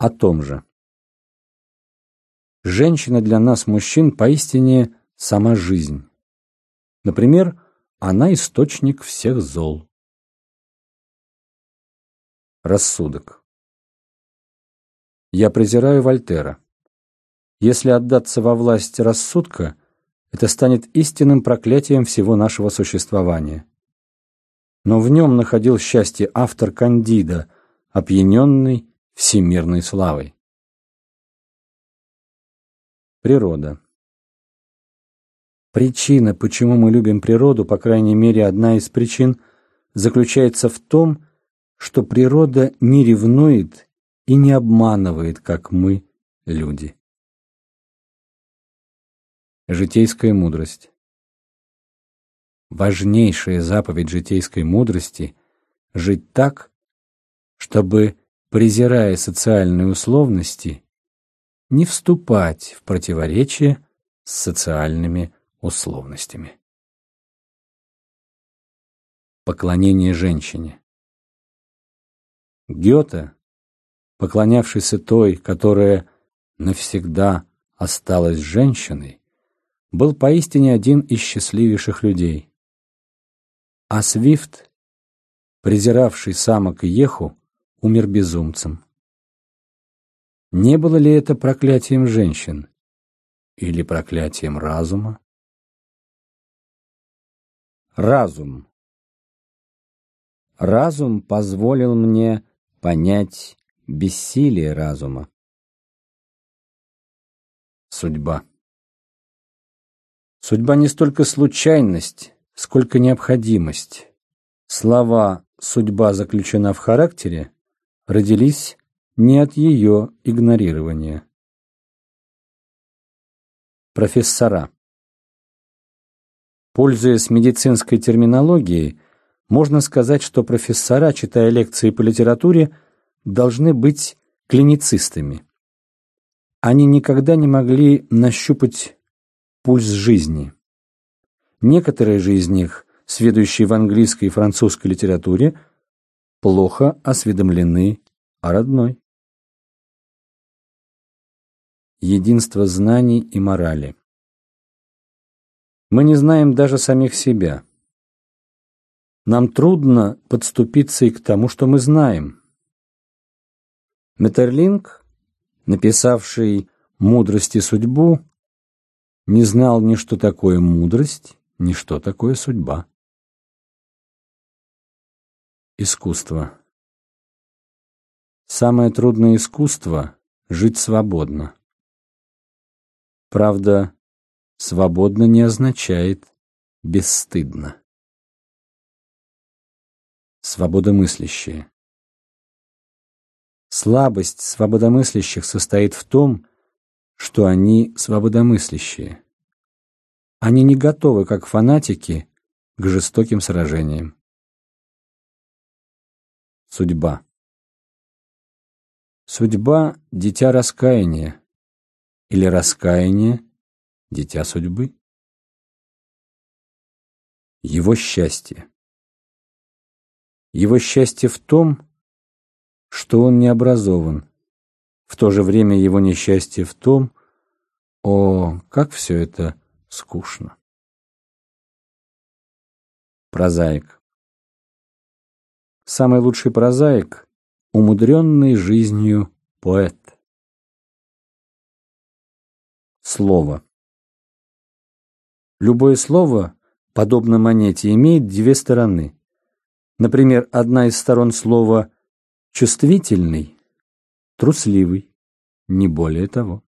о том же. Женщина для нас, мужчин, поистине сама жизнь. Например, она источник всех зол. Рассудок. Я презираю Вольтера. Если отдаться во власть рассудка, это станет истинным проклятием всего нашего существования. Но в нем находил счастье автор Кандида, опьяненный всемирной славой. Природа. Причина, почему мы любим природу, по крайней мере, одна из причин, заключается в том, что природа не ревнует и не обманывает, как мы, люди. Житейская мудрость. Важнейшая заповедь житейской мудрости – жить так, чтобы, презирая социальные условности, не вступать в противоречие с социальными условностями. Поклонение женщине. Гёте, поклонявшийся той, которая навсегда осталась женщиной, был поистине один из счастливейших людей. А Свифт, презиравший самок Йеху, умер безумцем. Не было ли это проклятием женщин или проклятием разума? Разум. Разум позволил мне понять бессилие разума. Судьба. Судьба не столько случайность, сколько необходимость. Слова «судьба заключена в характере» родились не от ее игнорирования. Профессора. Пользуясь медицинской терминологией, можно сказать, что профессора, читая лекции по литературе, должны быть клиницистами. Они никогда не могли нащупать пульс жизни. Некоторые же из них, сведущие в английской и французской литературе, плохо осведомлены о родной. Единство знаний и морали. Мы не знаем даже самих себя. Нам трудно подступиться и к тому, что мы знаем. Метерлинк, написавший «Мудрость и судьбу», не знал ни что такое мудрость, ни что такое судьба. Искусство. Самое трудное искусство — жить свободно. Правда, свободно не означает бесстыдно. Свободомыслящие. Слабость свободомыслящих состоит в том, что они свободомыслящие. Они не готовы, как фанатики, к жестоким сражениям. Судьба. Судьба – дитя раскаяния, или раскаяние – дитя судьбы. Его счастье. Его счастье в том, что он не образован. В то же время его несчастье в том, как все это скучно. Прозаик. Самый лучший прозаик — умудренный жизнью поэт. Слово. Любое слово, подобно монете, имеет две стороны. Например, одна из сторон слова «чувствительный» — трусливый, не более того.